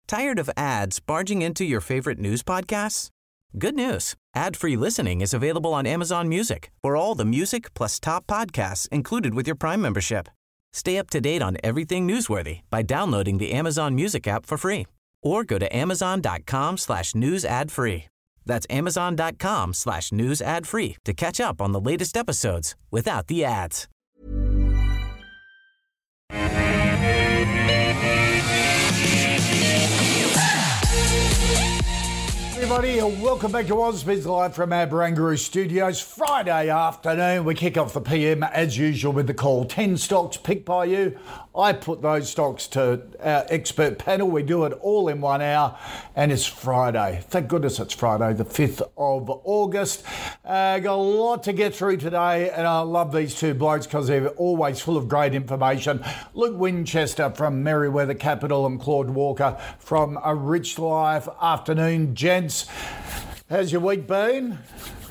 Tired of ads barging into your favorite news podcasts? Good news. Ad-free listening is available on Amazon Music for all the music plus top podcasts included with your Prime membership. Stay up to date on everything newsworthy by downloading the Amazon Music app for free or go to amazon.com/news ad free. That's amazon.com/news ad free to catch up on the latest episodes without the ads. Everybody, welcome back to Ausbiz Live from our Barangaroo Studios. Friday afternoon, we kick off the PM as usual with the call. 10 stocks picked by you. I put those stocks to our expert panel. We do it all in 1 hour, and it's Friday. Thank goodness it's Friday, the 5th of August. Got a lot to get through today, and I love these two blokes because they're always full of great information. Luke Winchester from Merewether Capital and Claude Walker from A Rich Life. Afternoon, gents. How's your week been?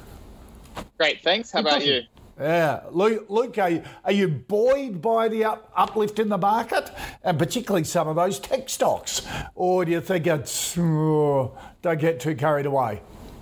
Great, thanks. How about you? Yeah. Luke, are you buoyed by the uplift in the market, and particularly some of those tech stocks? Or do you think it's, don't get too carried away?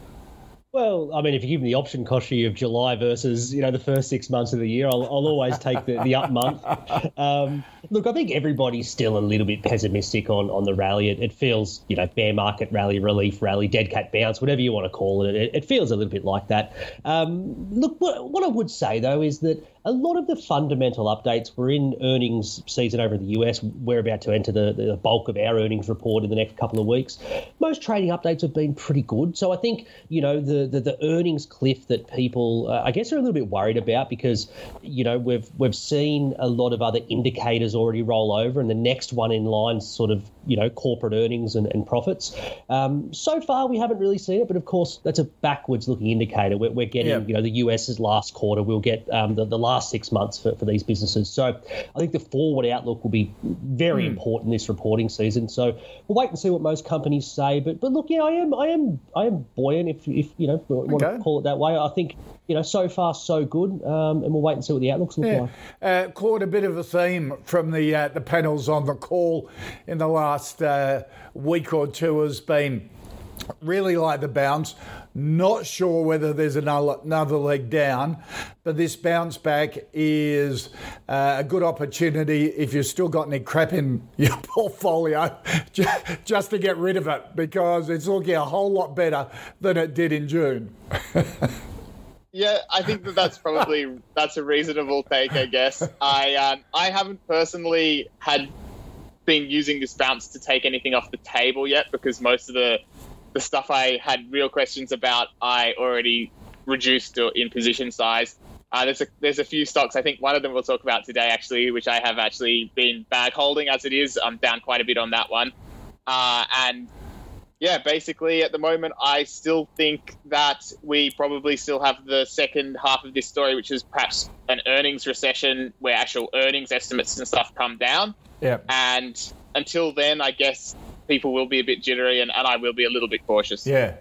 Well, I mean, if you give me the option, Koshi, of July versus, the first 6 months of the year, I'll always take the up month. Look, I think everybody's still a little bit pessimistic on the rally. It feels, bear market rally, relief rally, dead cat bounce, whatever you want to call it. It feels a little bit like that. Look, what I would say, though, is that a lot of the fundamental updates, we're in earnings season over in the US. We're about to enter the bulk of our earnings report in the next couple of weeks. Most trading updates have been pretty good. So I think, the earnings cliff that people, I guess, are a little bit worried about because, we've seen a lot of other indicators already roll over, and the next one in line sort of, corporate earnings and profits. So far, we haven't really seen it, but of course, that's a backwards looking indicator. We're getting, the US's last quarter. We'll get the last 6 months for these businesses. So I think the forward outlook will be very important this reporting season. So we'll wait and see what most companies say. But look, I am buoyant if you want to call it that way. I think so far so good, and we'll wait and see what the outlooks look like. Caught a bit of a theme from the panels on the call in the last week or two has been really like the bounce. Not sure whether there's another leg down, but this bounce back is a good opportunity if you've still got any crap in your portfolio just to get rid of it, because it's looking a whole lot better than it did in June. Yeah, I think that's a reasonable take, I guess. I haven't personally been using this bounce to take anything off the table yet, because most of the stuff I had real questions about, I already reduced in position size. There's a few stocks. I think one of them we'll talk about today, actually, which I have actually been bag holding as it is. I'm down quite a bit on that one. And yeah, basically at the moment, I still think that we probably still have the second half of this story, which is perhaps an earnings recession where actual earnings estimates and stuff come down. Yeah. And until then, I guess people will be a bit jittery and I will be a little bit cautious. Yeah.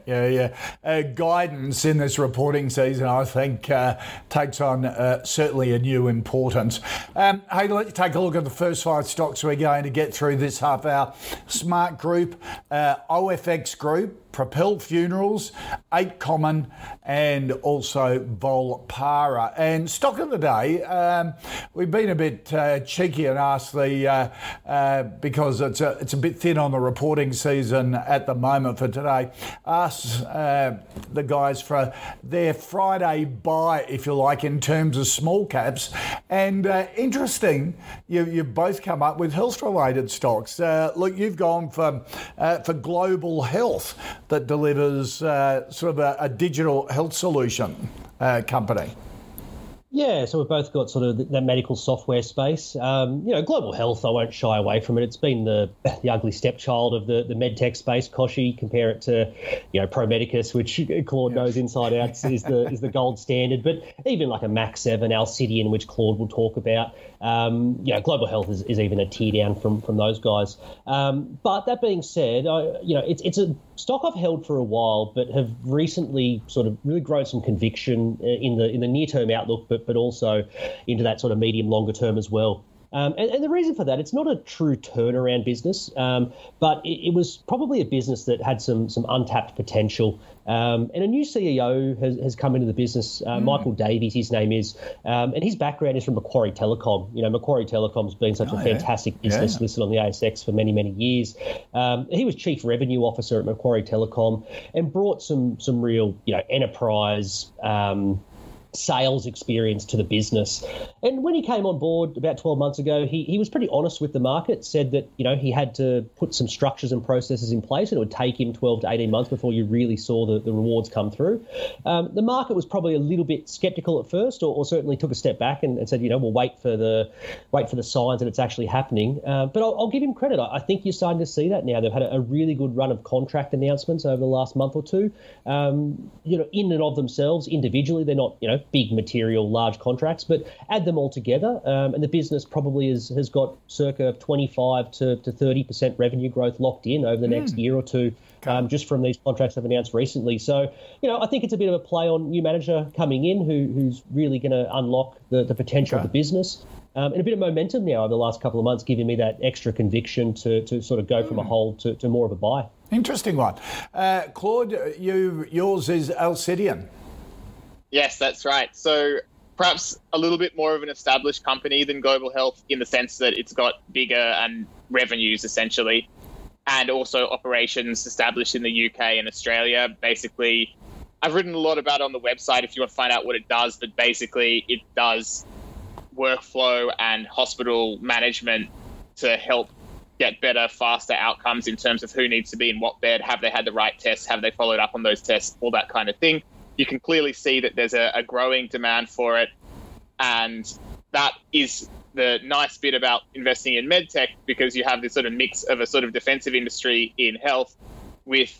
Guidance in this reporting season, I think, takes on certainly a new importance. Hey, let's take a look at the first 5 stocks we're going to get through this half hour. Smart Group, OFX Group, Propel Funerals, 8 Common, and also Volpara. And stock of the day, we've been a bit cheeky and asked because it's a bit thin on the reporting season at the moment for today, asked the guys for their Friday buy, if you like, in terms of small caps. And interesting, you've both come up with health-related stocks. Look, you've gone for Global Health, that delivers sort of a digital health solution company. Yeah, so we've both got sort of that medical software space. Global Health, I won't shy away from it. It's been the ugly stepchild of the medtech space. Koshi, compare it to, Pro Medicus, which Claude knows inside out, is the gold standard. But even like a Mac 7, Alcidion, which Claude will talk about. Global Health is even a tier down from those guys. But that being said, it's a stock I've held for a while, but have recently sort of really grown some conviction in the near term outlook, but also into that sort of medium longer term as well. And the reason for that, it's not a true turnaround business, but it was probably a business that had some untapped potential. And a new CEO has come into the business, Michael Davies, his name is, and his background is from Macquarie Telecom. Macquarie Telecom's been such a fantastic business listed on the ASX for many, many years. He was Chief Revenue Officer at Macquarie Telecom and brought some real, enterprise sales experience to the business. And when he came on board about 12 months ago, he was pretty honest with the market, said that, he had to put some structures and processes in place, and it would take him 12 to 18 months before you really saw the rewards come through. The market was probably a little bit skeptical at first, or certainly took a step back and said, we'll wait for the signs that it's actually happening. But I'll give him credit. I think you're starting to see that now. They've had a really good run of contract announcements over the last month or two. In and of themselves, individually, they're not, big material, large contracts, but add them all together, and the business probably has got circa 25 to 30% revenue growth locked in over the next year or two, just from these contracts they've announced recently. So, I think it's a bit of a play on new manager coming in who's really going to unlock the potential of the business. And a bit of momentum now over the last couple of months, giving me that extra conviction to sort of go from a hold to more of a buy. Interesting one. Claude, yours is Alcidion. Yes, that's right. So perhaps a little bit more of an established company than Global Health in the sense that it's got bigger and revenues essentially, and also operations established in the UK and Australia. Basically, I've written a lot about it on the website if you want to find out what it does, but basically it does workflow and hospital management to help get better, faster outcomes in terms of who needs to be in what bed, have they had the right tests, have they followed up on those tests, all that kind of thing. You can clearly see that there's a growing demand for it. And that is the nice bit about investing in medtech, because you have this sort of mix of a sort of defensive industry in health with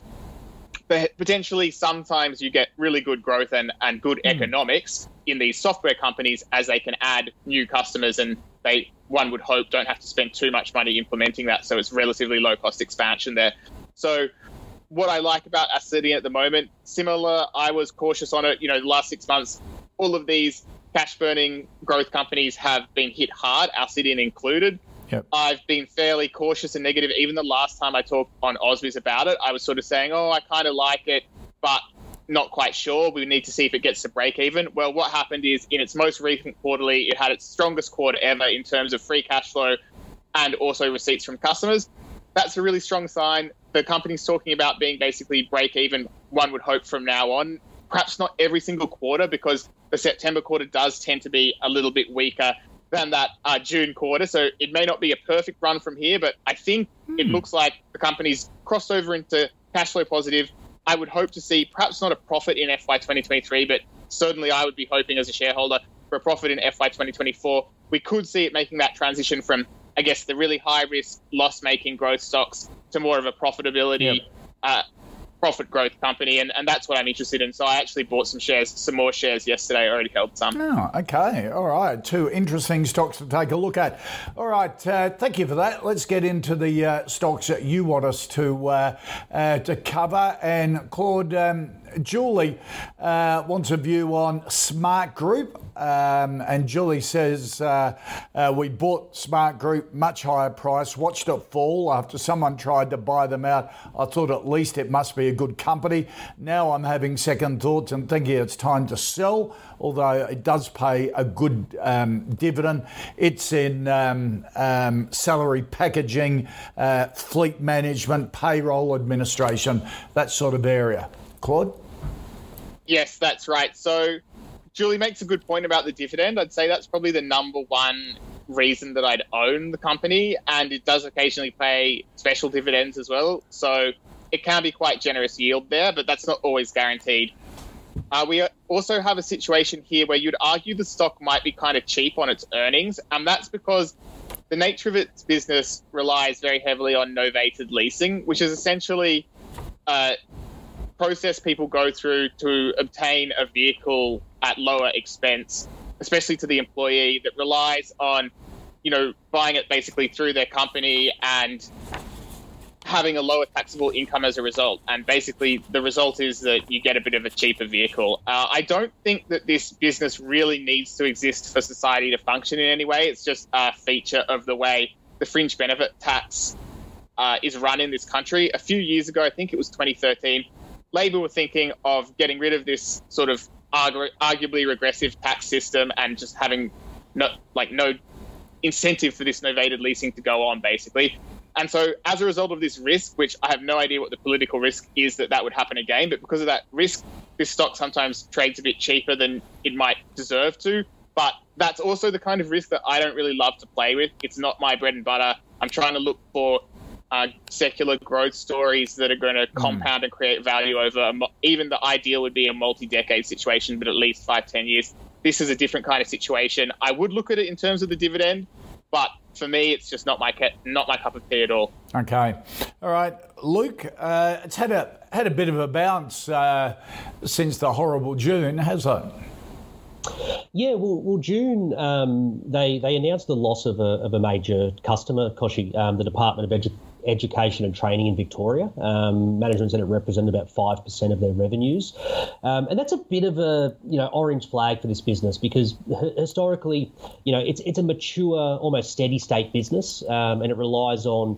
potentially sometimes you get really good growth and good economics in these software companies as they can add new customers, and one would hope, don't have to spend too much money implementing that. So it's relatively low cost expansion there. So what I like about Alcidion at the moment, similar, I was cautious on it. The last 6 months, all of these cash-burning growth companies have been hit hard, Alcidion included. Yep. I've been fairly cautious and negative. Even the last time I talked on Ausbiz about it, I was sort of saying, I kind of like it, but not quite sure. We need to see if it gets to break even. Well, what happened is in its most recent quarterly, it had its strongest quarter ever in terms of free cash flow and also receipts from customers. That's a really strong sign. The company's talking about being basically break even, one would hope, from now on. Perhaps not every single quarter, because the September quarter does tend to be a little bit weaker than that June quarter. So it may not be a perfect run from here, but I think it looks like the company's crossed over into cash flow positive. I would hope to see perhaps not a profit in FY 2023, but certainly I would be hoping as a shareholder for a profit in FY 2024. We could see it making that transition from, I guess, the really high-risk, loss-making growth stocks to more of a profitability, profit growth company, and that's what I'm interested in. So I actually bought some more shares yesterday. I already held some. Oh, okay. All right. Two interesting stocks to take a look at. All right. Thank you for that. Let's get into the stocks that you want us to cover. And Claude, Julie wants a view on Smart Group. And Julie says, we bought Smart Group, much higher price, watched it fall after someone tried to buy them out. I thought at least it must be a good company. Now I'm having second thoughts and thinking it's time to sell, although it does pay a good dividend. It's in salary packaging, fleet management, payroll administration, that sort of area. Claude? Yes, that's right. So Julie makes a good point about the dividend. I'd say that's probably the number one reason that I'd own the company, and it does occasionally pay special dividends as well. So it can be quite generous yield there, but that's not always guaranteed. We also have a situation here where you'd argue the stock might be kind of cheap on its earnings, and that's because the nature of its business relies very heavily on novated leasing, which is essentially process people go through to obtain a vehicle at lower expense, especially to the employee, that relies on, buying it basically through their company and having a lower taxable income as a result. And basically, the result is that you get a bit of a cheaper vehicle. I don't think that this business really needs to exist for society to function in any way. It's just a feature of the way the fringe benefit tax is run in this country. A few years ago, I think it was 2013, Labor were thinking of getting rid of this sort of arguably regressive tax system and just having no incentive for this novated leasing to go on, basically. And so as a result of this risk, which I have no idea what the political risk is that would happen again, but because of that risk, this stock sometimes trades a bit cheaper than it might deserve to. But that's also the kind of risk that I don't really love to play with. It's not my bread and butter. I'm trying to look for secular growth stories that are going to compound and create value over, even the ideal would be a multi-decade situation, but at least 5-10 years. This is a different kind of situation. I would look at it in terms of the dividend, but for me, it's just not my cup of tea at all. Okay. All right. Luke, it's had a bit of a bounce since the horrible June, hasn't it? Yeah, well, June, they announced the loss of a major customer, Koshi, the Department of Education and Training in Victoria. Management said it represented about 5% of their revenues. And that's a bit of a, orange flag for this business because historically, it's a mature, almost steady state business, and it relies on,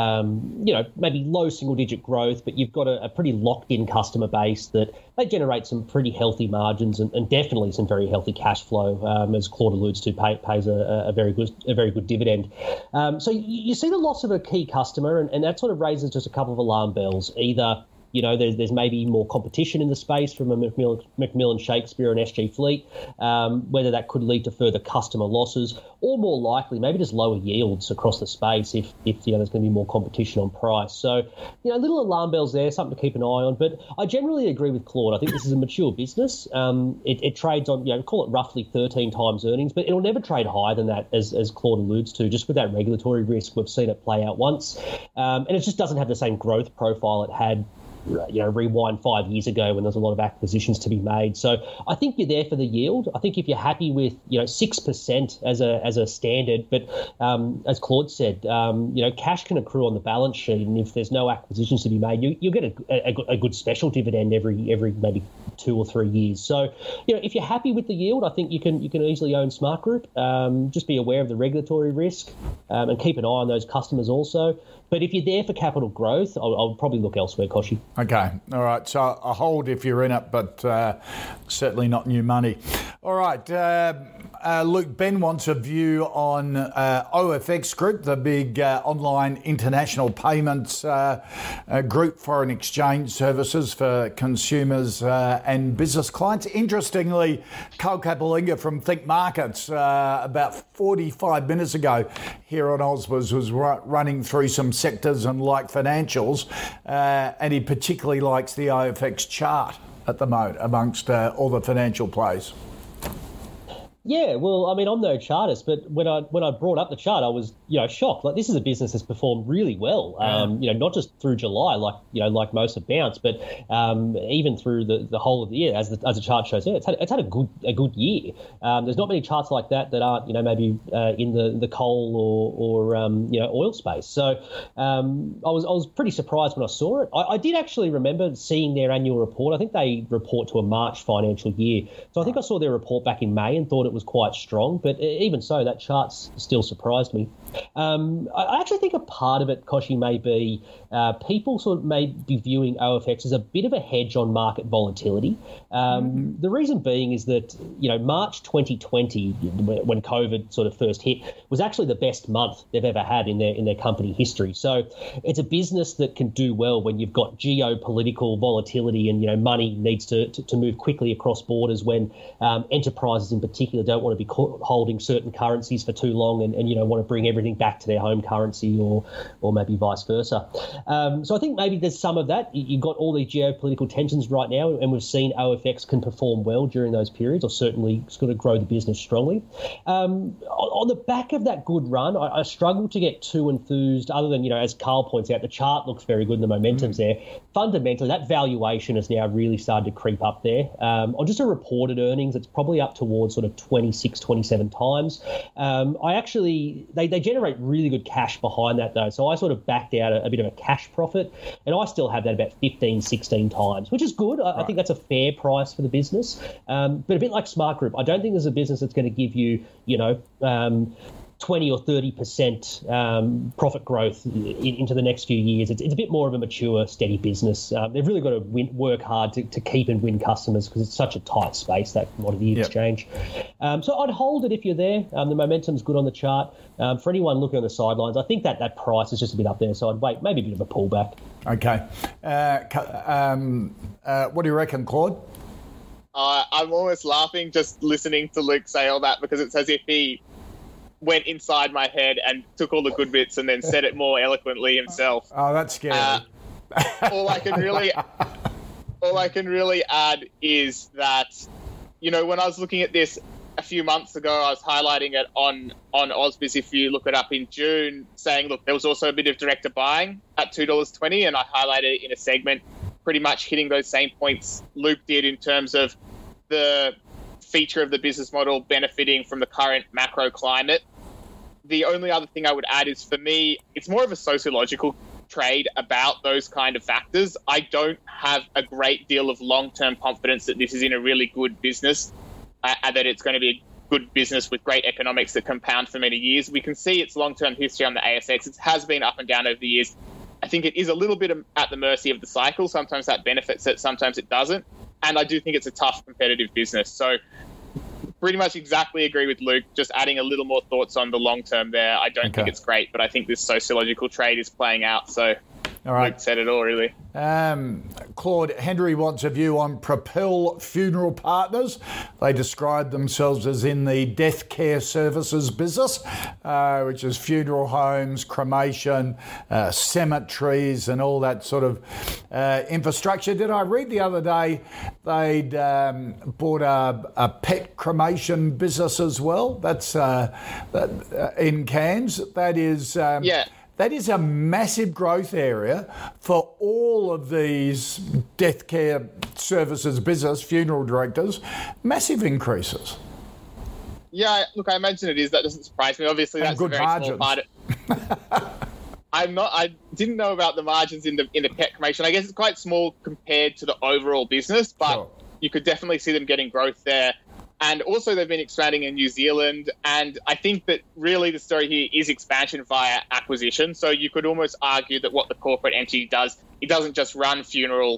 maybe low single digit growth, but you've got a pretty locked in customer base that they generate some pretty healthy margins and definitely some very healthy cash flow, as Claude alludes to, pays a very good dividend. So you see the loss of a key customer, and that sort of raises just a couple of alarm bells. Either there's maybe more competition in the space from a Macmillan Shakespeare and SG Fleet, whether that could lead to further customer losses, or more likely maybe just lower yields across the space if there's going to be more competition on price. So, little alarm bells there, something to keep an eye on. But I generally agree with Claude. I think this is a mature business. It trades on, call it roughly 13 times earnings, but it'll never trade higher than that, as Claude alludes to, just with that regulatory risk. We've seen it play out once. And it just doesn't have the same growth profile it had rewind 5 years ago when there's a lot of acquisitions to be made. So I think you're there for the yield. I think if you're happy with 6% as a standard, but as Claude said, cash can accrue on the balance sheet, and if there's no acquisitions to be made, you'll get a good special dividend every maybe 2 or 3 years. So if you're happy with the yield, I think you can easily own Smart Group. Just be aware of the regulatory risk and keep an eye on those customers also. But if you're there for capital growth, I'll probably look elsewhere, Koshi. Okay. All right. So a hold if you're in it, but certainly not new money. All right. Luke, Ben wants a view on OFX Group, the big online international payments group, foreign exchange services for consumers and business clients. Interestingly, Carl Capolinga from Think Markets about 45 minutes ago here on Osbers was running through some sectors and financials, and he particularly likes the OFX chart at the moment amongst all the financial plays. Yeah, well, I mean, I'm no chartist, but when I brought up the chart, I was shocked. This is a business that's performed really well. Not just through July, like most have bounced, but even through the whole of the year, as the chart shows there, it's had a good year. There's not many charts like that aren't maybe in the coal or oil space. So I was pretty surprised when I saw it. I did actually remember seeing their annual report. I think they report to a March financial year, so I think I saw their report back in May and thought it was quite strong, but even so, that chart still surprised me. I actually think a part of it, Koshi, may be people sort of may be viewing OFX as a bit of a hedge on market volatility. The reason being is that, March 2020, when COVID sort of first hit, was actually the best month they've ever had in their company history. So it's a business that can do well when you've got geopolitical volatility and, money needs to move quickly across borders, when enterprises in particular don't want to be holding certain currencies for too long and want to bring everything back to their home currency or maybe vice versa. So I think maybe there's some of that. You've got all these geopolitical tensions right now, and we've seen OFX can perform well during those periods, or certainly sort of grow the business strongly. On the back of that good run, I struggle to get too enthused, other than, as Carl points out, the chart looks very good and the momentum's there. Fundamentally, that valuation has now really started to creep up there. On just a reported earnings, it's probably up towards sort of 26, 27 times. They generate really good cash behind that, though. So I sort of backed out a bit of a cash profit, and I still have that about 15, 16 times, which is good. I think that's a fair price for the business. But a bit like Smart Group, I don't think there's a business that's going to give you, 20 or 30% profit growth into the next few years. It's a bit more of a mature, steady business. They've really got to work hard to keep and win customers because it's such a tight space, that commodity exchange. So I'd hold it if you're there. The momentum's good on the chart. For anyone looking on the sidelines, I think that price is just a bit up there, so I'd wait, maybe a bit of a pullback. Okay. What do you reckon, Claude? I'm almost laughing just listening to Luke say all that because it's as if he went inside my head and took all the good bits and then said it more eloquently himself. Oh, that's scary. All I can really add is that, when I was looking at this a few months ago, I was highlighting it on Ausbiz. If you look it up in June, saying, look, there was also a bit of director buying at $2.20, and I highlighted it in a segment, pretty much hitting those same points Luke did in terms of the feature of the business model benefiting from the current macro climate. The only other thing I would add is, for me, it's more of a sociological trade about those kind of factors. I don't have a great deal of long-term confidence that this is in a really good business, and that it's going to be a good business with great economics that compound for many years. We can see its long-term history on the ASX. It has been up and down over the years. I think it is a little bit at the mercy of the cycle. Sometimes that benefits it, sometimes it doesn't. And I do think it's a tough competitive business. So pretty much exactly agree with Luke, just adding a little more thoughts on the long term there. I don't think it's great, but I think this sociological trade is playing out. So all right. Luke said it all, really. Claude, Henry wants a view on Propel Funeral Partners. They describe themselves as in the death care services business, which is funeral homes, cremation, cemeteries and all that sort of infrastructure. Did I read the other day they'd bought a pet cremation business as well? That's in Cairns. That is... That is a massive growth area for all of these death care services business, funeral directors, massive increases. Yeah, look, I imagine it is. That doesn't surprise me. Obviously, that's a very small part. I didn't know about the margins in the pet cremation. I guess it's quite small compared to the overall business, but you could definitely see them getting growth there. And also they've been expanding in New Zealand. And I think that really the story here is expansion via acquisition. So you could almost argue that what the corporate entity does, it doesn't just run funeral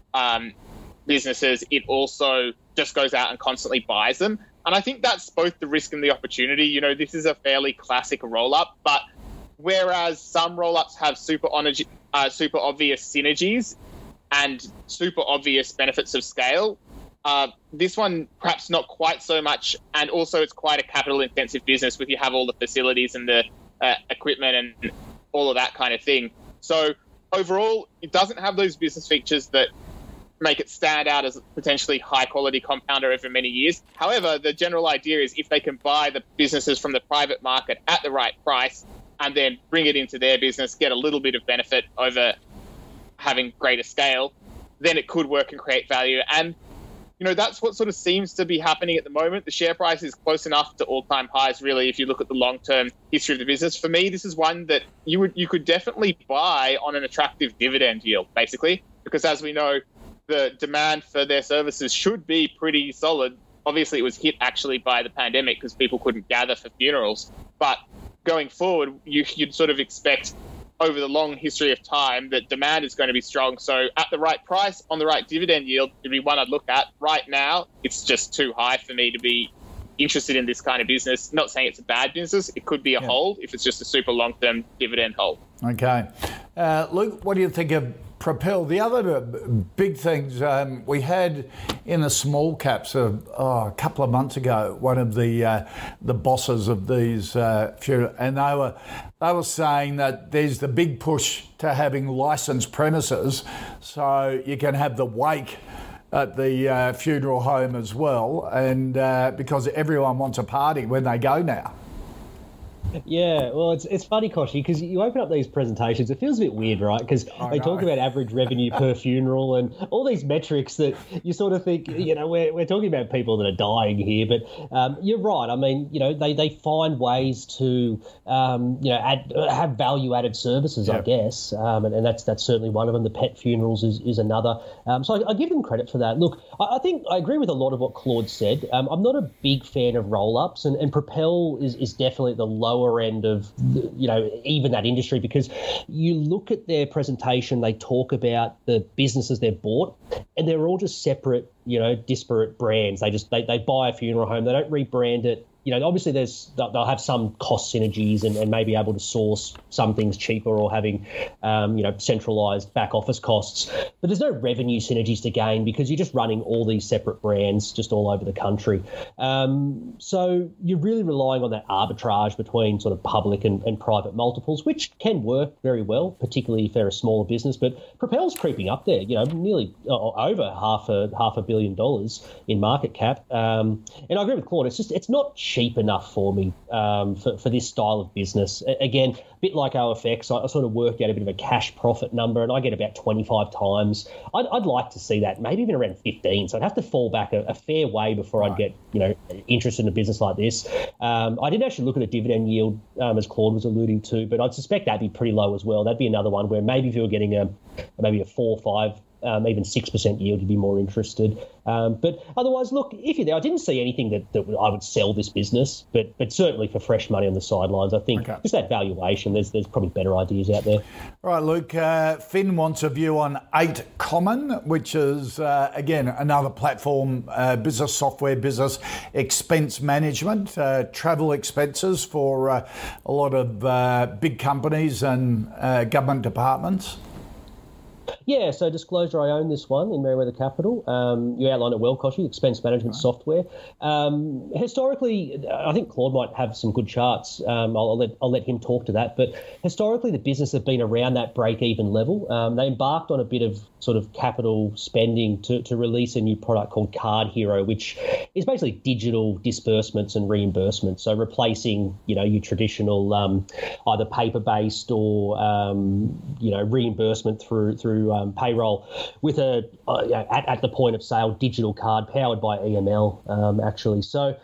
businesses, it also just goes out and constantly buys them. And I think that's both the risk and the opportunity. This is a fairly classic roll-up, but whereas some roll-ups have super obvious synergies and super obvious benefits of scale, this one, perhaps not quite so much, and also it's quite a capital-intensive business with you have all the facilities and the equipment and all of that kind of thing. So overall, it doesn't have those business features that make it stand out as a potentially high-quality compounder over many years. However, the general idea is if they can buy the businesses from the private market at the right price and then bring it into their business, get a little bit of benefit over having greater scale, then it could work and create value. And that's what sort of seems to be happening at the moment. The share price is close enough to all-time highs, really, if you look at the long-term history of the business. For me, this is one that you could definitely buy on an attractive dividend yield, basically, because as we know, the demand for their services should be pretty solid. Obviously, it was hit actually by the pandemic because people couldn't gather for funerals. But going forward, you'd sort of expect over the long history of time that demand is going to be strong. So at the right price, on the right dividend yield, it'd be one I'd look at. Right now, it's just too high for me to be interested in this kind of business. Not saying it's a bad business. It could be a hold if it's just a super long-term dividend hold. Okay. Luke, what do you think of Propel? The other big things we had in the small caps a couple of months ago, one of the bosses of these and they were saying that there's the big push to having licensed premises so you can have the wake at the funeral home as well, and because everyone wants a party when they go now. Yeah, well, it's funny, Koshy, because you open up these presentations, it feels a bit weird, right? Because they talk about average revenue per funeral and all these metrics that you sort of think, we're talking about people that are dying here, but you're right. I mean, they find ways to, have value-added services, I guess, and that's certainly one of them. The pet funerals is another. So I give them credit for that. Look, I think I agree with a lot of what Claude said. I'm not a big fan of roll-ups, and Propel is definitely at the lower end of, even that industry, because you look at their presentation, they talk about the businesses they've bought, and they're all just separate, disparate brands. They buy a funeral home, they don't rebrand it. Obviously they'll have some cost synergies and may be able to source some things cheaper or having, centralised back office costs. But there's no revenue synergies to gain because you're just running all these separate brands just all over the country. So you're really relying on that arbitrage between sort of public and private multiples, which can work very well, particularly if they're a smaller business. But Propel's creeping up there, nearly over half a billion dollars in market cap. And I agree with Claude. It's not cheap enough for me for this style of business. Again, a bit like OFX, I sort of worked out a bit of a cash profit number, and I get about 25 times. I'd like to see that, maybe even around 15. So I'd have to fall back a fair way before I'd get interested in a business like this. I didn't actually look at a dividend yield, as Claude was alluding to, but I'd suspect that'd be pretty low as well. That'd be another one where maybe if you were getting maybe a 4 or 5. Even 6% yield, you'd be more interested. But otherwise, look, if you're there, I didn't see anything that I would sell this business, but certainly for fresh money on the sidelines, I think just that valuation, there's probably better ideas out there. All right, Luke, Finn wants a view on 8 Common, which is, again, another platform, business software, business expense management, travel expenses for a lot of big companies and government departments. Yeah, so disclosure, I own this one in Merewether Capital. You outlined it well, Koshy, expense management software. Historically, I think Claude might have some good charts. I'll let him talk to that. But historically, the business have been around that break-even level. They embarked on a bit of sort of capital spending to release a new product called Card Hero, which is basically digital disbursements and reimbursements. So replacing, your traditional either paper-based or, reimbursement through payroll with at the point of sale digital card powered by EML, actually. So,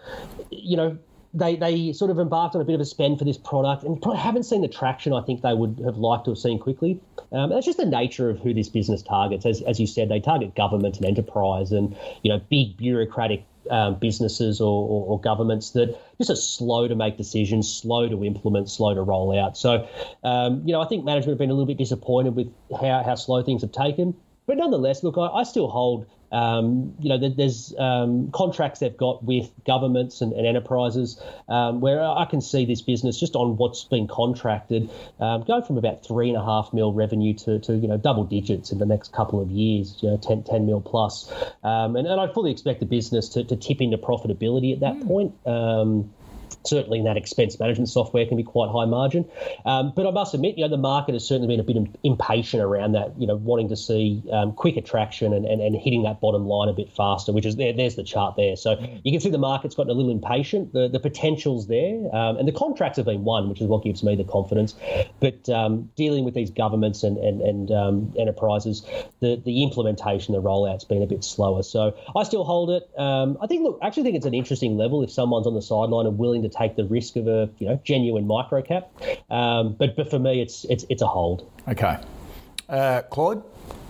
they sort of embarked on a bit of a spend for this product and probably haven't seen the traction I think they would have liked to have seen quickly. That's just the nature of who this business targets. As you said, they target government and enterprise and, big bureaucratic businesses or governments that just are slow to make decisions, slow to implement, slow to roll out. So, I think management have been a little bit disappointed with how slow things have taken. But nonetheless, look, I still hold, there's contracts they've got with governments and enterprises where I can see this business just on what's been contracted go from about 3.5 mil revenue to double digits in the next couple of years, 10 mil plus. And I fully expect the business to tip into profitability at that point. Certainly in that expense management software can be quite high margin. But I must admit, the market has certainly been a bit impatient around that, wanting to see quicker traction and hitting that bottom line a bit faster, which is there's the chart there. So you can see the market's gotten a little impatient. The potential's there, and the contracts have been won, which is what gives me the confidence. But dealing with these governments and enterprises, the implementation, the rollout's been a bit slower. So I still hold it. I actually think it's an interesting level if someone's on the sideline and willing to take the risk of a genuine micro cap, but for me it's a hold. Okay, Claude.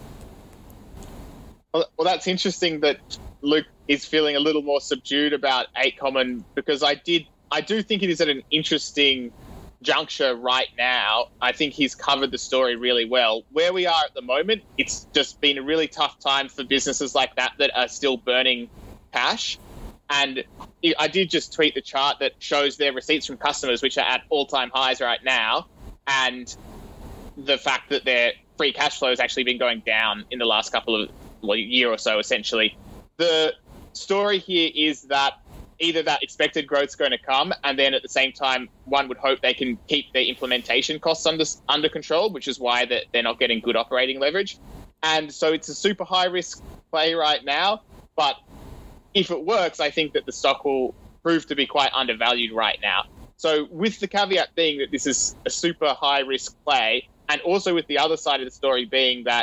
Well, that's interesting that Luke is feeling a little more subdued about 8 Common, because I do think it is at an interesting juncture right now. I think he's covered the story really well. Where we are at the moment, it's just been a really tough time for businesses like that are still burning cash. And I did just tweet the chart that shows their receipts from customers, which are at all-time highs right now, and the fact that their free cash flow has actually been going down in the last year or so, essentially. The story here is that either that expected growth's going to come, and then at the same time, one would hope they can keep their implementation costs under control, which is why they're not getting good operating leverage. And so it's a super high-risk play right now, but if it works, I think that the stock will prove to be quite undervalued right now. So with the caveat being that this is a super high-risk play, and also with the other side of the story being that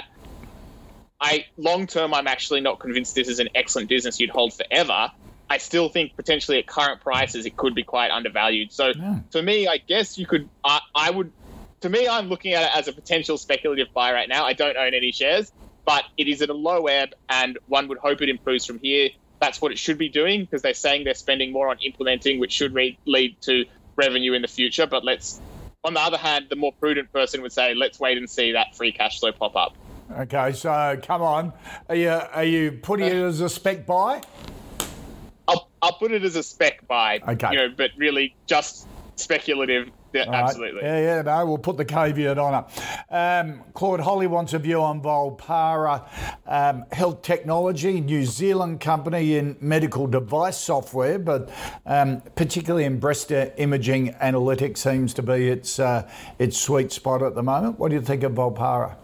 long-term, I'm actually not convinced this is an excellent business you'd hold forever. I still think potentially at current prices, it could be quite undervalued. So for me, I guess you could, to me, I'm looking at it as a potential speculative buy right now. I don't own any shares, but it is at a low ebb and one would hope it improves from here. That's what it should be doing because they're saying they're spending more on implementing, which should lead to revenue in the future. But on the other hand, the more prudent person would say, let's wait and see that free cash flow pop up. Okay, so come on. Are you putting it as a spec buy? I'll put it as a spec buy, okay. But really just speculative. Yeah, absolutely. Right. Yeah, no, we'll put the caveat on it. Claude Holly wants a view on Volpara Health Technology, New Zealand company in medical device software, but particularly in breast imaging analytics seems to be its sweet spot at the moment. What do you think of Volpara?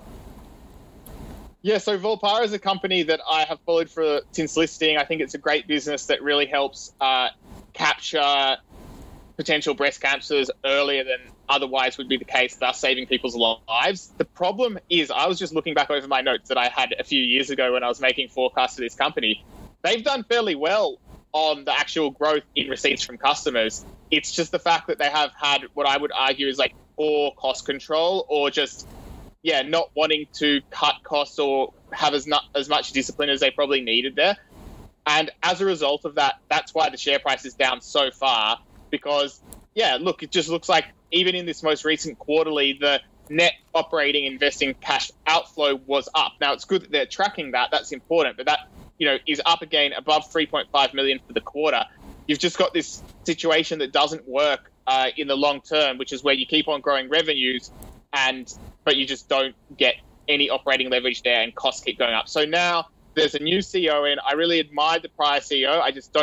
Yeah, so Volpara is a company that I have followed since listing. I think it's a great business that really helps capture potential breast cancers earlier than otherwise would be the case, thus saving people's lives. The problem is, I was just looking back over my notes that I had a few years ago when I was making forecasts for this company. They've done fairly well on the actual growth in receipts from customers. It's just the fact that they have had what I would argue is like poor cost control or just not wanting to cut costs or have as much discipline as they probably needed there. And as a result of that, that's why the share price is down so far because, it just looks like even in this most recent quarterly, the net operating investing cash outflow was up. Now, it's good that they're tracking that. That's important. But that, is up again above 3.5 million for the quarter. You've just got this situation that doesn't work in the long term, which is where you keep on growing revenues but you just don't get any operating leverage there and costs keep going up. So now there's a new CEO in. I really admired the prior CEO.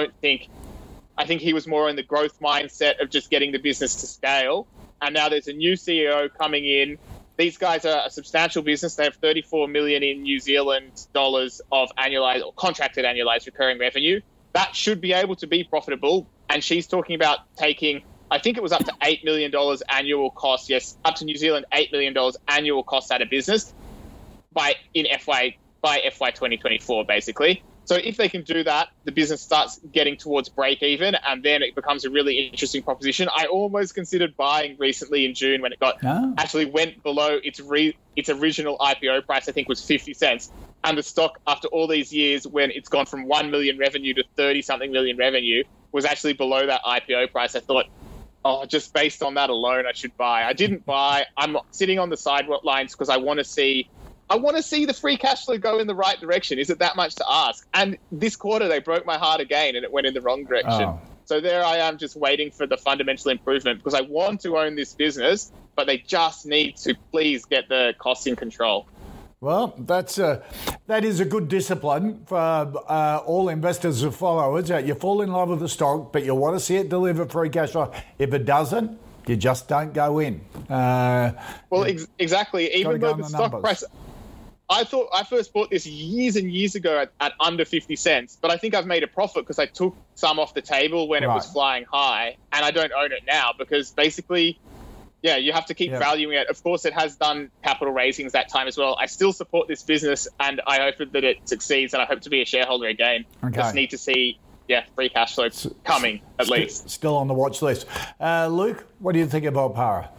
I think he was more in the growth mindset of just getting the business to scale. And now there's a new CEO coming in. These guys are a substantial business. They have 34 million in New Zealand dollars of annualized or contracted annualized recurring revenue. That should be able to be profitable. And she's talking about taking, I think it was up to $8 million annual costs. Yes, up to New Zealand, $8 million annual costs out of business by FY 2024, basically. So if they can do that, the business starts getting towards break even, and then it becomes a really interesting proposition. I almost considered buying recently in June when it actually went below its original IPO price. I think was 50 cents, and the stock after all these years, when it's gone from 1 million revenue to 30-something million revenue, was actually below that IPO price. I thought, just based on that alone, I should buy. I didn't buy. I'm sitting on the sidelines because I want to see the free cash flow go in the right direction. Is it that much to ask? And this quarter, they broke my heart again, and it went in the wrong direction. Oh. So there I am just waiting for the fundamental improvement because I want to own this business, but they just need to please get the costs in control. Well, that is a good discipline for all investors who follow it. You fall in love with the stock, but you want to see it deliver free cash flow. If it doesn't, you just don't go in. Exactly. Even though the stock price... I thought I first bought this years and years ago at under 50 cents, but I think I've made a profit because I took some off the table when it was flying high, and I don't own it now because basically, you have to keep valuing it. Of course, it has done capital raisings that time as well. I still support this business, and I hope that it succeeds, and I hope to be a shareholder again. Okay. Just need to see, free cash flow coming at least. Still on the watch list. Luke, what do you think about Volpara?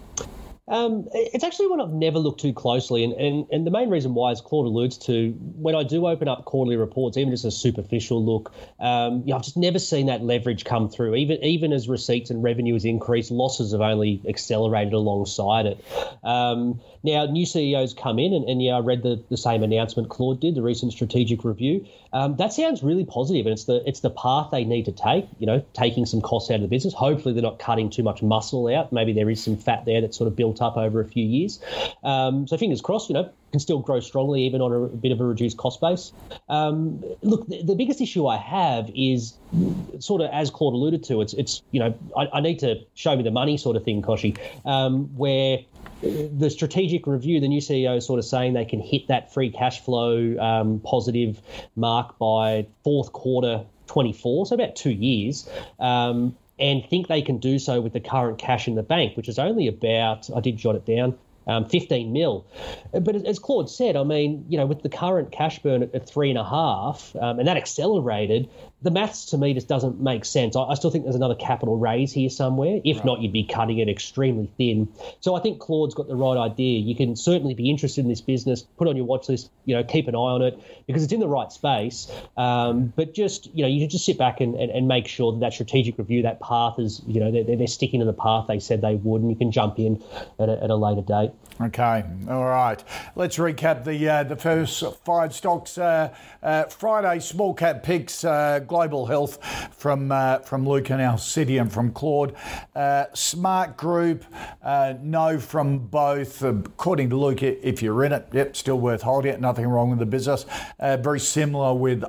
It's actually one I've never looked too closely, and the main reason why, as Claude alludes to, when I do open up quarterly reports, even just a superficial look, I've just never seen that leverage come through. Even as receipts and revenue has increased, losses have only accelerated alongside it. Now, new CEOs come in, and I read the same announcement Claude did, the recent strategic review. That sounds really positive, and it's the path they need to take, taking some costs out of the business. Hopefully they're not cutting too much muscle out. Maybe there is some fat there that's sort of built up over a few years. So fingers crossed, can still grow strongly even on a bit of a reduced cost base. Look, the biggest issue I have is sort of, as Claude alluded to, it's I need to show me the money sort of thing, Koshi, where the strategic review, the new CEO is sort of saying they can hit that free cash flow positive mark by fourth quarter 24, so about 2 years. and think they can do so with the current cash in the bank, which is only about, I did jot it down, 15 mil. But as Claude said, I mean, with the current cash burn at 3.5, and that accelerated, the maths to me just doesn't make sense. I still think there's another capital raise here somewhere. If not, you'd be cutting it extremely thin. So I think Claude's got the right idea. You can certainly be interested in this business, put it on your watch list, keep an eye on it because it's in the right space. But just, you just sit back and make sure that strategic review, that path is, they're sticking to the path they said they would, and you can jump in at a later date. Okay, all right. Let's recap the first 5 stocks. Friday, small cap picks, Global Health from Luke and Alcidion from Claude. Smart Group, no from both. According to Luke, if you're in it, yep, still worth holding it. Nothing wrong with the business. Very similar with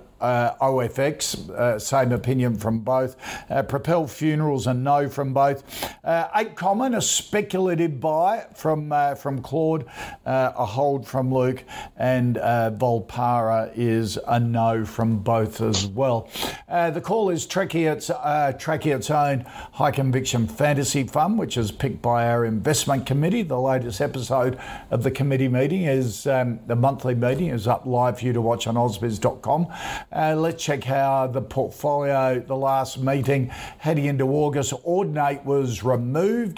OFX, same opinion from both. Propel Funerals, a no from both. 8 Common, a speculative buy from Claude, a hold from Luke, and Volpara is a no from both as well. The call is Trackitt's own High Conviction Fantasy Fund, which is picked by our investment committee. The latest episode of the committee meeting is the monthly meeting is up live for you to watch on ausbiz.com. Let's check how the portfolio, the last meeting heading into August. Audinate was removed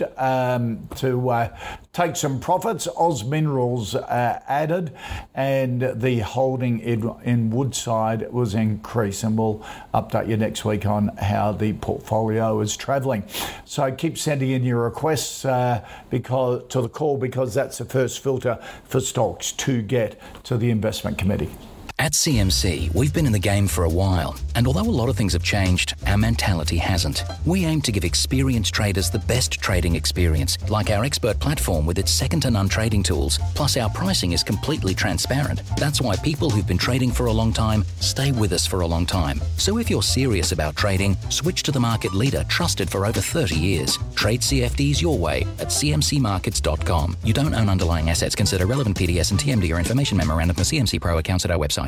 to take some profits. Oz Minerals added, and the holding in Woodside was increased. And we'll update you next week on how the portfolio is travelling. So keep sending in your requests to the call, because that's the first filter for stocks to get to the investment committee. At CMC, we've been in the game for a while, and although a lot of things have changed, our mentality hasn't. We aim to give experienced traders the best trading experience, like our expert platform with its second-to-none trading tools. Plus, our pricing is completely transparent. That's why people who've been trading for a long time stay with us for a long time. So if you're serious about trading, switch to the market leader trusted for over 30 years. Trade CFDs your way at cmcmarkets.com. You don't own underlying assets. Consider relevant PDS and TMD or information memorandum for CMC Pro accounts at our website.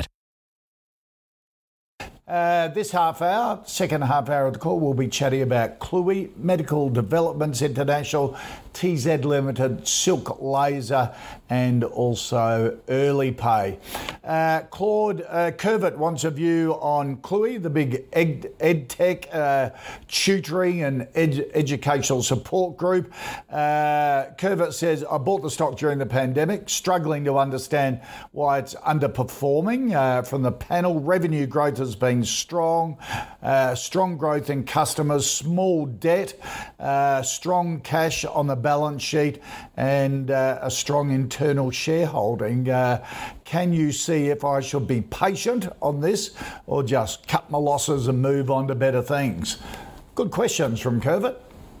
This half hour, second half hour of the call, we'll be chatting about Cluey, Medical Developments International, TZ Limited, Silk Laser, and also Early Pay. Claude Curvett wants a view on Cluey, the big EdTech tutoring and educational support group. Curvett says, I bought the stock during the pandemic, struggling to understand why it's underperforming. From the panel, revenue growth has been strong, strong growth in customers, small debt, strong cash on the balance sheet, and a strong internal shareholding. Can you see if I should be patient on this or just cut my losses and move on to better things? Good questions from Curvett.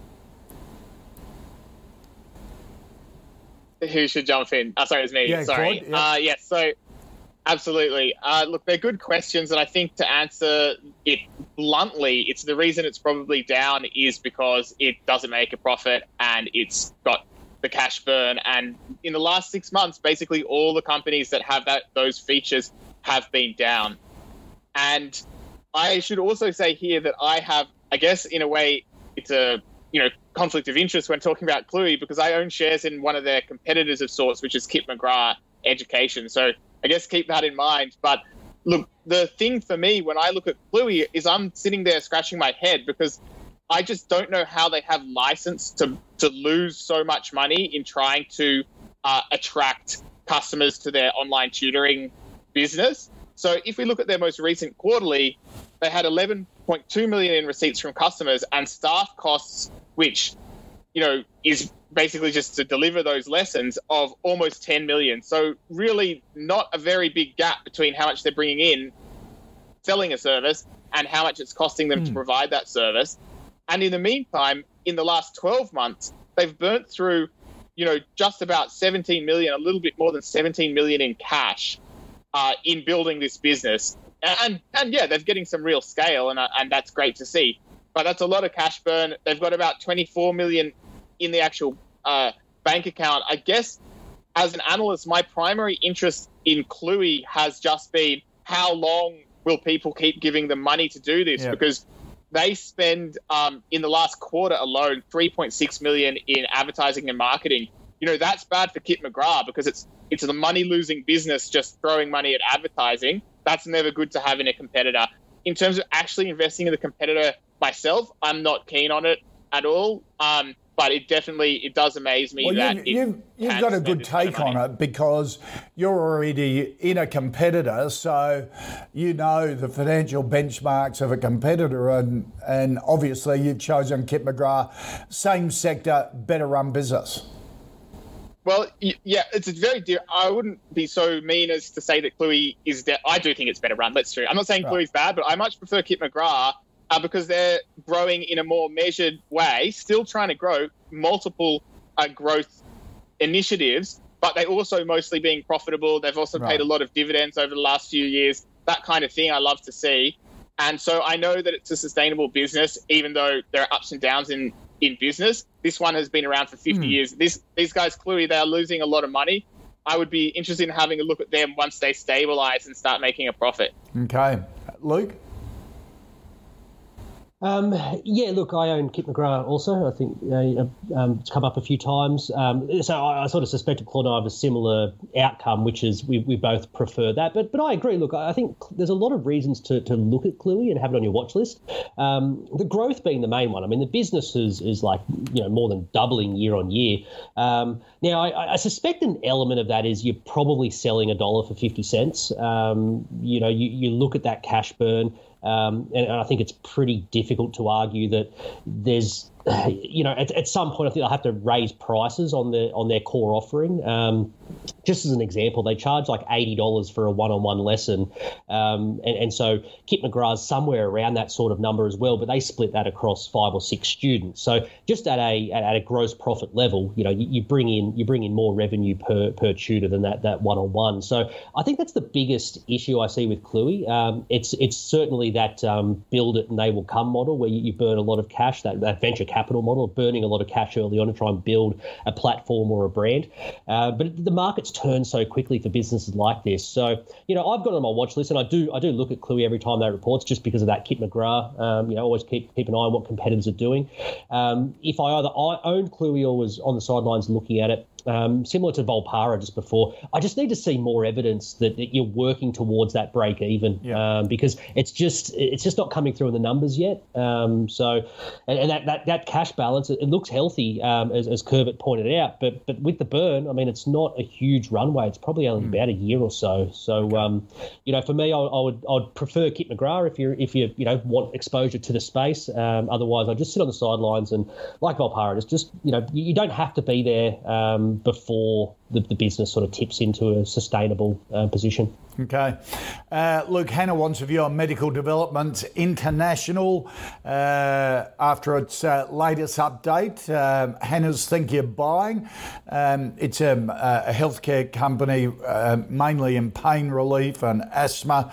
Who should jump in? Sorry, it's me. Yeah, sorry. Claude, yes, so absolutely. Look, they're good questions, and I think to answer it bluntly, it's the reason it's probably down is because it doesn't make a profit and it's got the cash burn. And in the last 6 months, basically all the companies that have those features have been down. And I should also say here that I have, I guess in a way, it's a conflict of interest when talking about Cluey, because I own shares in one of their competitors of sorts, which is Kip McGrath Education. So I guess keep that in mind. But look, the thing for me when I look at Cluey is I'm sitting there scratching my head because I just don't know how they have license to lose so much money in trying to attract customers to their online tutoring business. So if we look at their most recent quarterly, they had 11.2 million in receipts from customers and staff costs, which, is basically just to deliver those lessons, of almost 10 million. So really not a very big gap between how much they're bringing in selling a service and how much it's costing them to provide that service. And in the meantime, in the last 12 months, they've burnt through, just about 17 million, a little bit more than 17 million in cash in building this business. And yeah, they're getting some real scale, and that's great to see. But that's a lot of cash burn. They've got about 24 million in the actual bank account. I guess as an analyst, my primary interest in Cluey has just been how long will people keep giving them money to do this? Yep. Because they spend in the last quarter alone $3.6 million in advertising and marketing. You know, that's bad for Kit McGrath because it's a money-losing business just throwing money at advertising. That's never good to have in a competitor. In terms of actually investing in the competitor myself, I'm not keen on it at all. But it does amaze me that you've got a good take on it because you're already in a competitor, so you know the financial benchmarks of a competitor, and obviously you've chosen Kit McGrath, same sector, better run business. Well, yeah, it's very dear. I wouldn't be so mean as to say that Cluey is I do think it's better run. That's true. I'm not saying Cluey's bad, but I much prefer Kit McGrath. Because they're growing in a more measured way, still trying to grow multiple growth initiatives, but they're also mostly being profitable. They've also paid a lot of dividends over the last few years, that kind of thing I love to see. And so I know that it's a sustainable business, even though there are ups and downs in business. This one has been around for 50 years. These guys, clearly, they are losing a lot of money. I would be interested in having a look at them once they stabilise and start making a profit. Okay. Luke? Yeah, look, I own Kit McGrath also. I think it's come up a few times. So I sort of suspected Claude and I have a similar outcome, which is we both prefer that. But I agree. Look, I think there's a lot of reasons to look at Cluey and have it on your watch list. The growth being the main one. I mean, the business is like, more than doubling year on year. Now, I suspect an element of that is you're probably selling $1 for 50 cents. You look at that cash burn. And I think it's pretty difficult to argue that there's, at some point I think they'll have to raise prices on their core offering. Just as an example, they charge like $80 for a one-on-one lesson, and so Kit McGrath's somewhere around that sort of number as well. But they split that across 5 or 6 students. So just at a gross profit level, you bring in more revenue per tutor than that one-on-one. So I think that's the biggest issue I see with Cluey. It's certainly that build it and they will come model where you burn a lot of cash, that venture capital model, burning a lot of cash early on to try and build a platform or a brand. But the market's turned so quickly for businesses like this. So, I've got it on my watch list, and I do look at Cluey every time they reports just because of that Kit McGrath. Always keep an eye on what competitors are doing. If I owned Cluey or was on the sidelines looking at it, similar to Volpara just before, I just need to see more evidence that you're working towards that break even, because it's just not coming through in the numbers yet. So that cash balance, it looks healthy, as Curvett pointed out, but with the burn, I mean, it's not a huge runway. It's probably only about a year or so. So for me, I'd prefer Kit McGrath if you want exposure to the space. Otherwise, I'd just sit on the sidelines and, like Volpara, just you don't have to be there before the business sort of tips into a sustainable position. Okay. Luke, Hannah wants a view on Medical Development International after its latest update. Hannah's think you're buying. It's a healthcare company mainly in pain relief and asthma,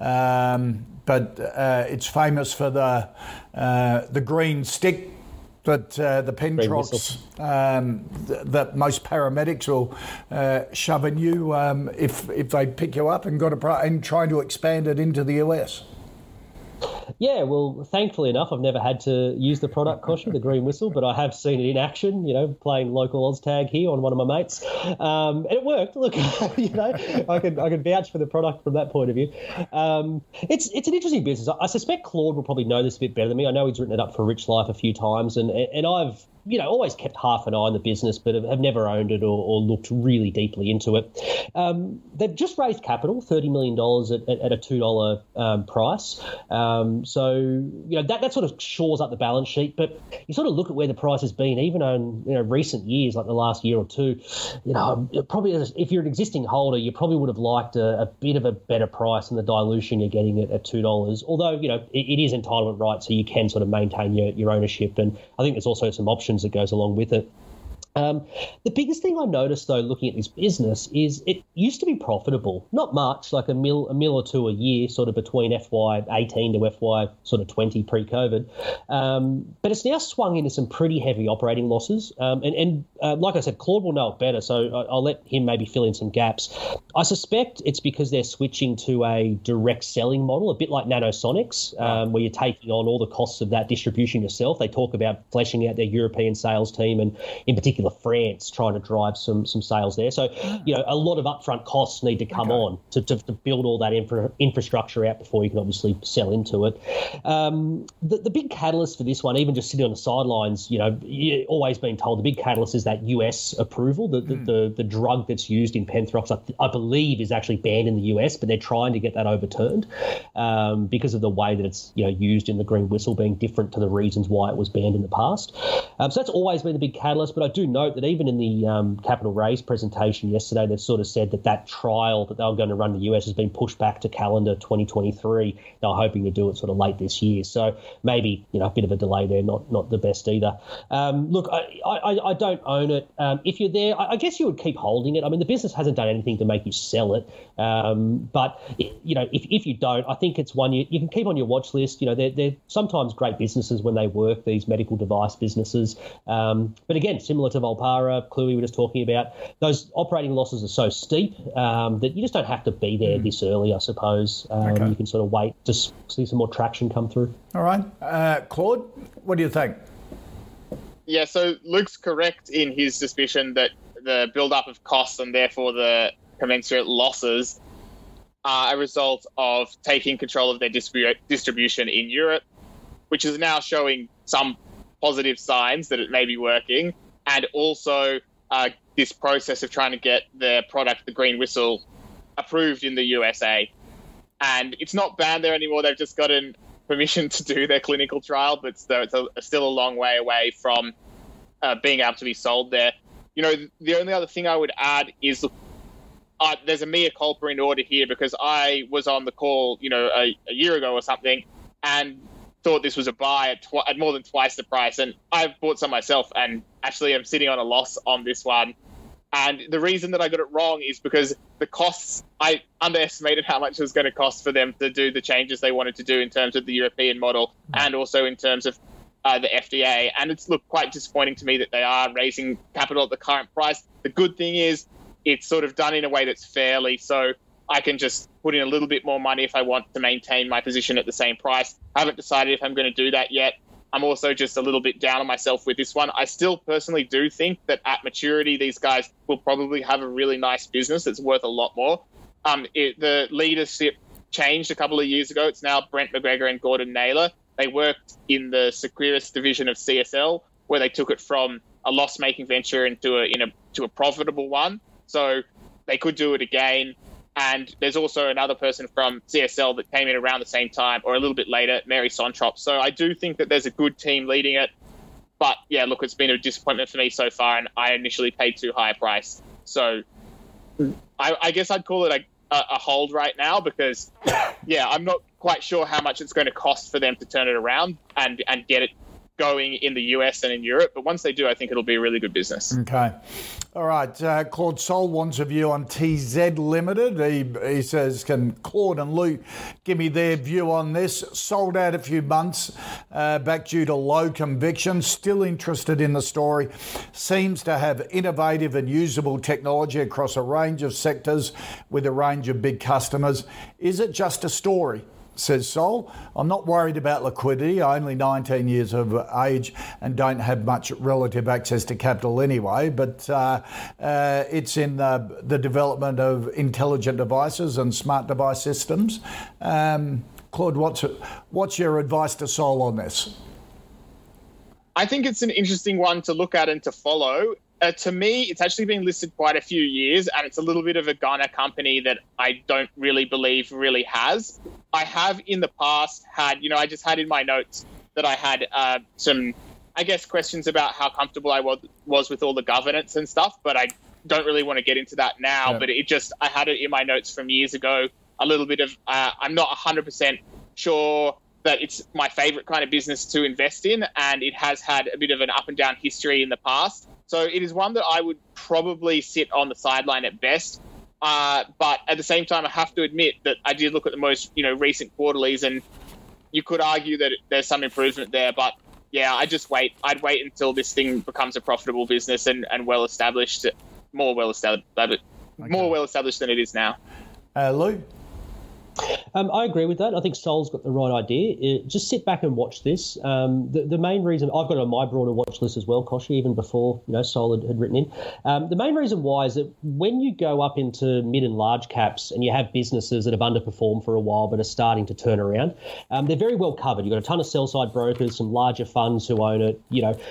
but it's famous for the green stick that the Pentrox that most paramedics will shove in you if they pick you up and trying to expand it into the US. Yeah, well, thankfully enough, I've never had to use the product, Koshy, the green whistle, but I have seen it in action, playing local OzTag here on one of my mates. And it worked. Look, I can vouch for the product from that point of view. It's an interesting business. I suspect Claude will probably know this a bit better than me. I know he's written it up for Rich Life a few times, and I've always kept half an eye on the business, but have never owned it or looked really deeply into it. They've just raised capital, $30 million at a $2 price. So that sort of shores up the balance sheet. But you sort of look at where the price has been, even on recent years, like the last year or two. Probably if you're an existing holder, you probably would have liked a bit of a better price than the dilution you're getting at $2. Although it is entitlement right, so you can sort of maintain your ownership. And I think there's also some options that goes along with it. The biggest thing I noticed, though, looking at this business is it used to be profitable. Not much, like a mil or two a year, sort of between FY18 to FY sort of 20 pre-COVID. But it's now swung into some pretty heavy operating losses. And like I said, Claude will know it better, so I'll let him maybe fill in some gaps. I suspect it's because they're switching to a direct selling model, a bit like Nanosonics, where you're taking on all the costs of that distribution yourself. They talk about fleshing out their European sales team and, in particular, France, trying to drive some sales there. So, a lot of upfront costs need to come on to build all that infrastructure out before you can obviously sell into it. The big catalyst for this one, even just sitting on the sidelines, you've always been told the big catalyst is that US approval. The drug that's used in Penthrox, I believe, is actually banned in the US, but they're trying to get that overturned because of the way that it's used in the green whistle being different to the reasons why it was banned in the past. So that's always been the big catalyst, but I do note that even in the capital raise presentation yesterday, they've sort of said that trial that they were going to run in the US has been pushed back to calendar 2023. They were hoping to do it sort of late this year. So maybe, a bit of a delay there, not the best either. Look, I don't own it. If you're there, I guess you would keep holding it. I mean, the business hasn't done anything to make you sell it. But, if you don't, I think it's one you can keep on your watch list. They're sometimes great businesses when they work, these medical device businesses. But again, similar to Volpara, clearly we were just talking about, those operating losses are so steep that you just don't have to be there this early, I suppose. You can sort of wait to see some more traction come through. All right. Claude, what do you think? Yeah, so Luke's correct in his suspicion that the build-up of costs and therefore the commensurate losses are a result of taking control of their distribution in Europe, which is now showing some positive signs that it may be working, and also this process of trying to get their product, the Green Whistle, approved in the USA. And it's not banned there anymore. They've just gotten permission to do their clinical trial, but it's still a long way away from being able to be sold there. The only other thing I would add is there's a mea culpa in order here, because I was on the call, a year ago or something, and thought this was a buy at more than twice the price. And I've bought some myself, and actually I'm sitting on a loss on this one. And the reason that I got it wrong is because the costs, I underestimated how much it was going to cost for them to do the changes they wanted to do in terms of the European model and also in terms of the FDA. And it's looked quite disappointing to me that they are raising capital at the current price. The good thing is it's sort of done in a way that's fairly, so I can just put in a little bit more money if I want to maintain my position at the same price. I haven't decided if I'm going to do that yet. I'm also just a little bit down on myself with this one. I still personally do think that at maturity, these guys will probably have a really nice business that's worth a lot more. The leadership changed a couple of years ago. It's now Brent McGregor and Gordon Naylor. They worked in the Seqirus division of CSL, where they took it from a loss-making venture into a profitable one. So they could do it again. And there's also another person from CSL that came in around the same time, or a little bit later, Mary Sontrop. So I do think that there's a good team leading it. But yeah, look, it's been a disappointment for me so far, and I initially paid too high a price. So I guess I'd call it a hold right now, because yeah, I'm not quite sure how much it's going to cost for them to turn it around and get it going in the US and in Europe. But once they do, I think it'll be a really good business. Okay. All right. Claude Sol wants a view on TZ Limited. He says, can Claude and Luke give me their view on this? Sold out a few months back due to low conviction. Still interested in the story. Seems to have innovative and usable technology across a range of sectors with a range of big customers. Is it just a story? Says Sol. I'm not worried about liquidity. I'm only 19 years of age and don't have much relative access to capital anyway, but it's in the development of intelligent devices and smart device systems. Claude, what's your advice to Sol on this? I think it's an interesting one to look at and to follow. To me, it's actually been listed quite a few years, and it's a little bit of a Ghana company that I don't really believe really has. I have in the past had, I just had in my notes that I had some, I guess, questions about how comfortable I was with all the governance and stuff, but I don't really want to get into that now. But I had it in my notes from years ago, a little bit of, I'm not 100% sure that it's my favorite kind of business to invest in, and it has had a bit of an up and down history in the past. So it is one that I would probably sit on the sideline at best. But at the same time, I have to admit that I did look at the most, recent quarterlies, and you could argue that there's some improvement there. But yeah, I'd wait until this thing becomes a profitable business and well established, more well established than it is now. Lou? I agree with that. I think Sol's got the right idea. Just sit back and watch this. The main reason I've got it on my broader watch list as well, Koshy, even before Sol had written in. The main reason why is that when you go up into mid and large caps and you have businesses that have underperformed for a while but are starting to turn around, they're very well covered. You've got a ton of sell side brokers, some larger funds who own it.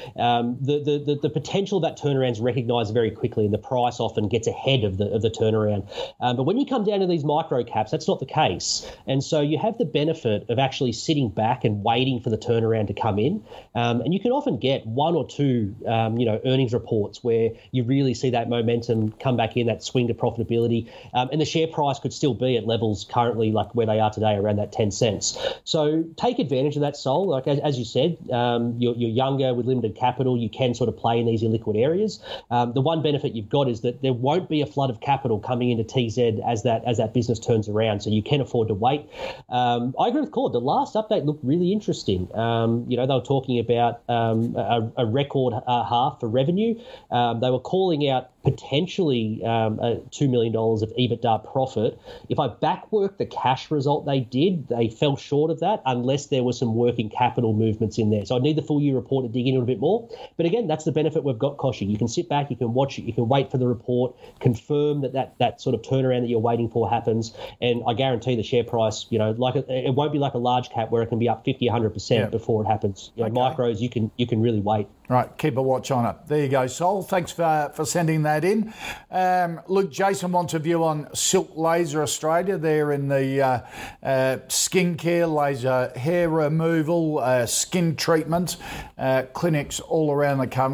The potential of that turnaround is recognised very quickly, and the price often gets ahead of the turnaround. But when you come down to these micro caps, that's not the case. And so you have the benefit of actually sitting back and waiting for the turnaround to come in. And you can often get one or two, earnings reports where you really see that momentum come back in, that swing to profitability. And the share price could still be at levels currently like where they are today, around that 10 cents. So take advantage of that, Sol. Like as you said, you're younger with limited capital. You can sort of play in these illiquid areas. The one benefit you've got is that there won't be a flood of capital coming into TZ as that business turns around. So you can afford to wait. I agree with Claude. The last update looked really interesting. They were talking about a record half for revenue. They were calling out potentially $2 million of EBITDA profit. If I backwork the cash result they fell short of that unless there was some working capital movements in there. So I need the full year report to dig into it a bit more. But again, that's the benefit we've got, Koshy. You can sit back, you can watch it, you can wait for the report, confirm that sort of turnaround that you're waiting for happens, and I guarantee the share price, it won't be like a large cap where it can be up 50, 100% before it happens. Okay. Micros, you can really wait. Right, keep a watch on it. There you go, Sol. Thanks for sending that in. Look, Jason wants a view on Silk Laser Australia. They're in the skincare, laser hair removal, skin treatment clinics all around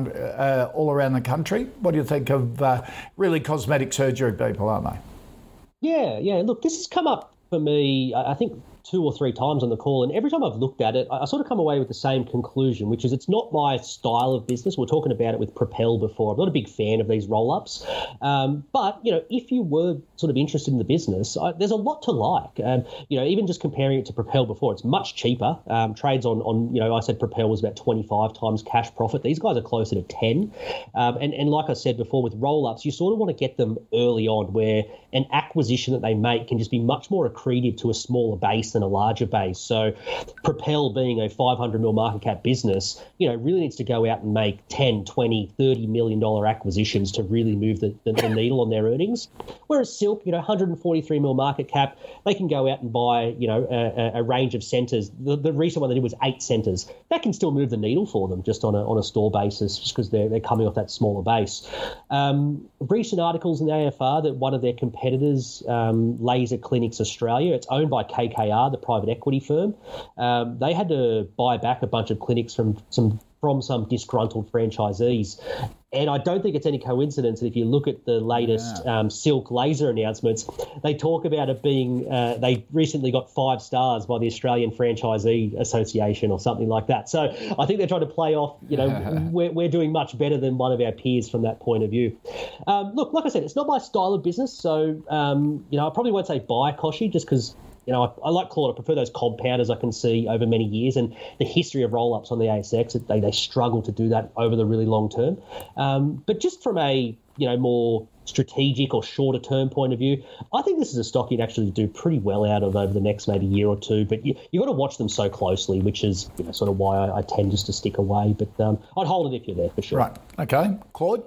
the country. What do you think of really cosmetic surgery people, aren't they? Yeah. Look, this has come up for me, I think, 2 or 3 times on the call, and every time I've looked at it, I sort of come away with the same conclusion, which is it's not my style of business. We're talking about it with Propel before. I'm not a big fan of these roll-ups, but if you were sort of interested in the business, there's a lot to like. Even just comparing it to Propel before, it's much cheaper. Trades on I said Propel was about 25 times cash profit. These guys are closer to 10, and like I said before, with roll-ups, you sort of want to get them early on, where an acquisition that they make can just be much more accretive to a smaller base than a larger base. So Propel, being a 500 mil market cap business, really needs to go out and make 10, 20, $30 million acquisitions to really move the needle on their earnings. Whereas Silk, 143 mil market cap, they can go out and buy, a range of centres. The recent one they did was 8 centres. That can still move the needle for them just on a store basis, just because they're coming off that smaller base. Recent articles in the AFR that one of their competitors, Laser Clinics Australia, it's owned by KKR, the private equity firm. They had to buy back a bunch of clinics from some disgruntled franchisees. And I don't think it's any coincidence that if you look at the latest Silk Laser announcements, they talk about it being, they recently got 5 stars by the Australian Franchisee Association or something like that. So I think they're trying to play off, we're doing much better than one of our peers from that point of view. Look, like I said, it's not my style of business. So, I probably won't say buy Koshy just because, I like Claude. I prefer those compounders I can see over many years, and the history of roll-ups on the ASX, they struggle to do that over the really long term. But just from a more strategic or shorter term point of view, I think this is a stock you'd actually do pretty well out of over the next maybe year or two. But you've got to watch them so closely, which is sort of why I tend just to stick away. But I'd hold it if you're there for sure. Right. Okay. Claude?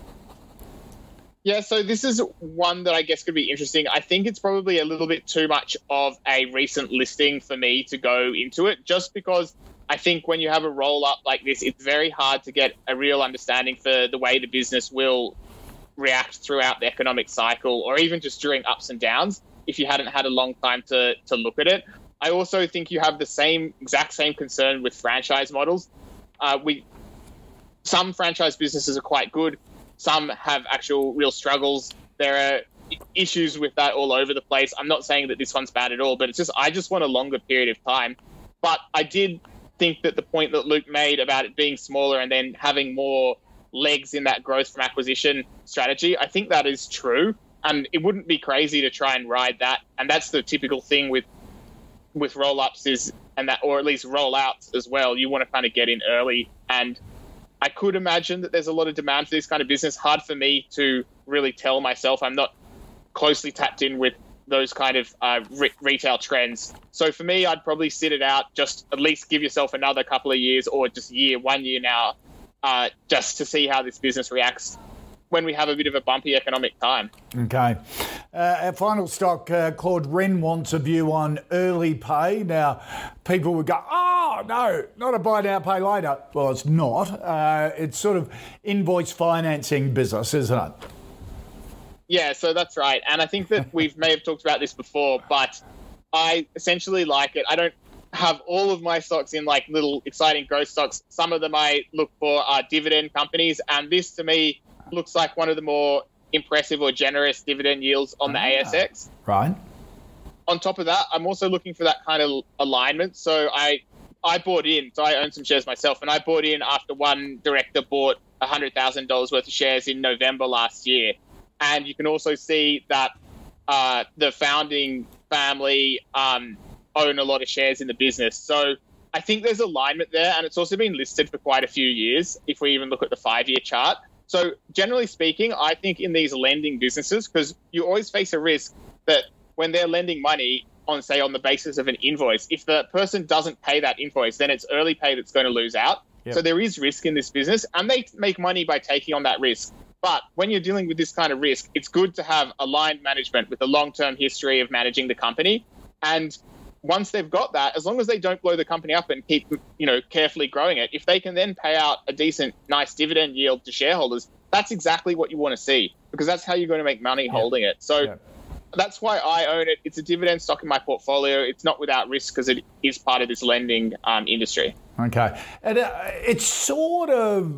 Yeah, so this is one that I guess could be interesting. I think it's probably a little bit too much of a recent listing for me to go into it, just because I think when you have a roll-up like this, it's very hard to get a real understanding for the way the business will react throughout the economic cycle, or even just during ups and downs, if you hadn't had a long time to look at it. I also think you have the exact same concern with franchise models. Some franchise businesses are quite good. Some have actual real struggles. There are issues with that all over the place. I'm not saying that this one's bad at all, but I just want a longer period of time. But I did think that the point that Luke made about it being smaller and then having more legs in that growth from acquisition strategy. I think that is true, and it wouldn't be crazy to try and ride that. And that's the typical thing with roll-ups or at least roll-outs as well. You want to kind of get in early, and I could imagine that there's a lot of demand for this kind of business. Hard for me to really tell myself. I'm not closely tapped in with those kind of retail trends. So for me, I'd probably sit it out, just at least give yourself another couple of years, or just 1 year now, just to see how this business reacts when we have a bit of a bumpy economic time. Okay. Our final stock, Claude, Wren wants a view on early pay. Now, people would go, oh, no, not a buy now, pay later. Well, it's not. It's sort of invoice financing business, isn't it? Yeah, so that's right. And I think that we may have talked about this before, but I essentially like it. I don't have all of my stocks in like little exciting growth stocks. Some of them I look for are dividend companies, and this to me looks like one of the more impressive or generous dividend yields on the ASX. Right. On top of that, I'm also looking for that kind of alignment. So I bought in, so I own some shares myself, and I bought in after one director bought $100,000 worth of shares in November last year. And you can also see that the founding family own a lot of shares in the business. So I think there's alignment there, and it's also been listed for quite a few years, if we even look at the 5-year chart. So generally speaking, I think in these lending businesses, because you always face a risk that when they're lending money on the basis of an invoice, if the person doesn't pay that invoice, then it's early pay that's going to lose out. Yep. So there is risk in this business, and they make money by taking on that risk. But when you're dealing with this kind of risk, it's good to have aligned management with a long-term history of managing the company. And once they've got that, as long as they don't blow the company up and keep, carefully growing it, if they can then pay out a decent, nice dividend yield to shareholders, that's exactly what you want to see, because that's how you're going to make money holding it. So that's why I own it. It's a dividend stock in my portfolio. It's not without risk because it is part of this lending industry. Okay. And it's sort of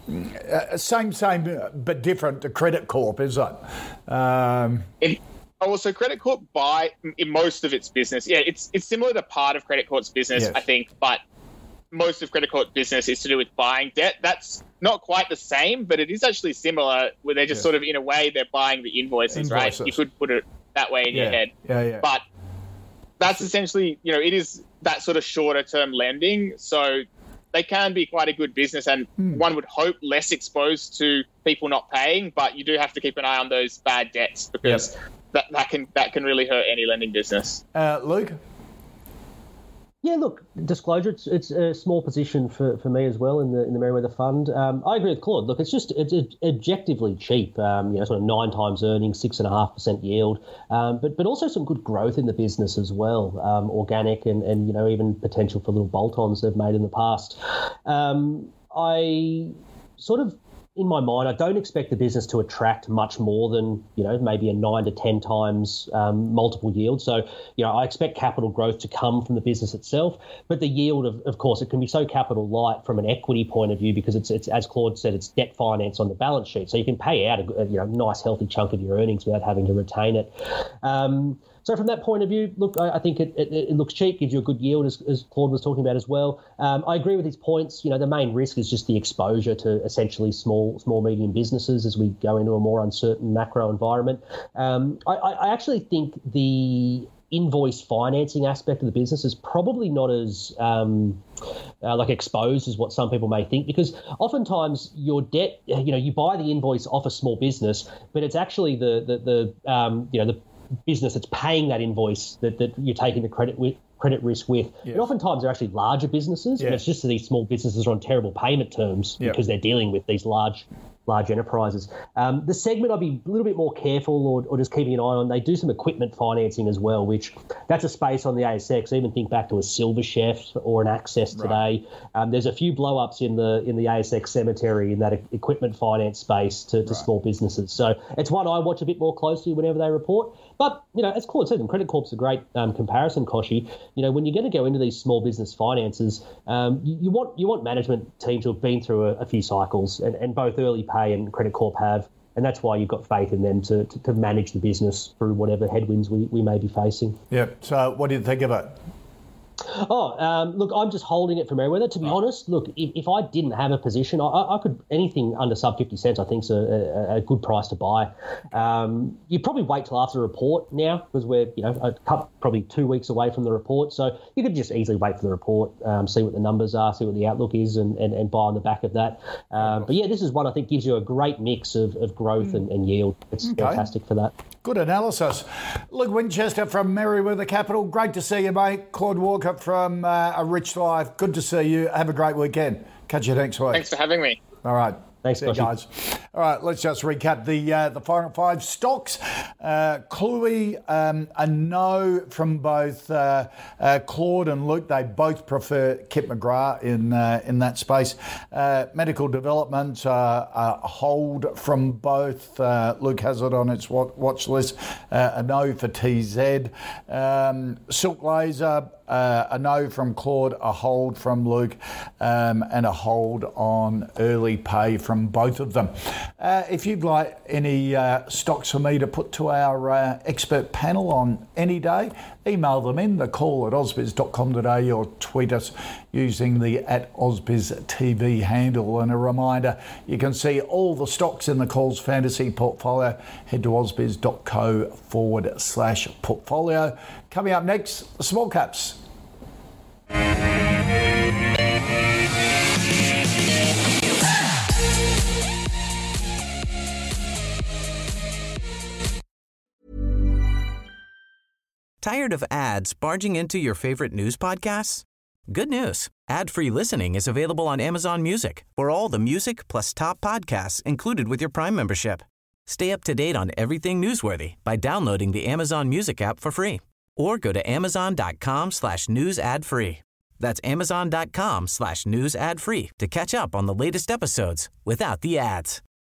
same, but different to Credit Corp, is it? So Credit Corp buy in most of its business. Yeah, it's similar to part of Credit Corp's business, I think, but most of Credit Corp's business is to do with buying debt. That's not quite the same, but it is actually similar, where they're just sort of, in a way, they're buying the invoices, right? You could put it that way in your head. Yeah. But that's essentially, it is that sort of shorter term lending. So they can be quite a good business, and one would hope less exposed to people not paying, but you do have to keep an eye on those bad debts, because that can really hurt any lending business. Luke? Yeah, look, disclosure, it's a small position for me as well in the Merewether Fund. I agree with Claude. Look, it's objectively cheap, sort of 9 times earnings, 6.5% yield, but also some good growth in the business as well, organic and even potential for little bolt-ons they've made in the past. I sort of, in my mind, I don't expect the business to attract much more than, maybe a 9 to 10 times multiple yield. So, I expect capital growth to come from the business itself. But the yield, of course, it can be so capital light from an equity point of view, because it's as Claude said, it's debt finance on the balance sheet. So you can pay out a nice, healthy chunk of your earnings without having to retain it. So from that point of view, look, I think it looks cheap, gives you a good yield, as Claude was talking about as well. I agree with his points. The main risk is just the exposure to essentially small, medium businesses as we go into a more uncertain macro environment. I actually think the invoice financing aspect of the business is probably not as exposed as what some people may think, because oftentimes your debt, you buy the invoice off a small business, but it's actually the business that's paying that invoice that you're taking the credit risk with. And oftentimes they're actually larger businesses, and it's just that these small businesses are on terrible payment terms because they're dealing with these large enterprises. The segment I'd be a little bit more careful or just keeping an eye on. They do some equipment financing as well, which that's a space on the ASX. Even think back to a Silver Chef or an Access today. There's a few blow-ups in the ASX cemetery in that equipment finance space to small businesses. So it's one I watch a bit more closely whenever they report. But, as Claude said, and Credit Corp's a great comparison, Koshy. When you're going to go into these small business finances, you want management teams who have been through a few cycles, and both Early Pay and Credit Corp have, and that's why you've got faith in them to manage the business through whatever headwinds we may be facing. Yeah. So what do you think of it? Look, I'm just holding it for Merewether. To be honest, look, if I didn't have a position, I could anything under sub 50 cents. I think is a good price to buy. You probably wait till after the report now because we're probably 2 weeks away from the report, so you could just easily wait for the report, see what the numbers are, see what the outlook is, and buy on the back of that. But yeah, this is one I think gives you a great mix of growth and yield. It's fantastic for that. Good analysis. Luke Winchester from Merewether Capital. Great to see you, mate. Claude Walker from A Rich Life. Good to see you. Have a great weekend. Catch you next week. Thanks for having me. All right. Thanks, guys. All right, let's just recap the final five stocks. Cluey, a no from both Claude and Luke. They both prefer Kip McGrath in that space. Medical Development, a hold from both. Luke has it on its watch list. A no for TZ. Silk Laser, a no from Claude, a hold from Luke, and a hold on Early Pay from both of them. If you'd like any stocks for me to put to our expert panel on any day, email them in, the call at ausbiz.com.au, or tweet us using the @AusbizTV handle. And a reminder, you can see all the stocks in the Calls Fantasy portfolio. Head to ausbiz.co/portfolio. Coming up next, the small caps. Tired of ads barging into your favorite news podcasts? Good news. Ad-free listening is available on Amazon Music for all the music plus top podcasts included with your Prime membership. Stay up to date on everything newsworthy by downloading the Amazon Music app for free or go to amazon.com/news ad free. That's amazon.com/news ad free to catch up on the latest episodes without the ads.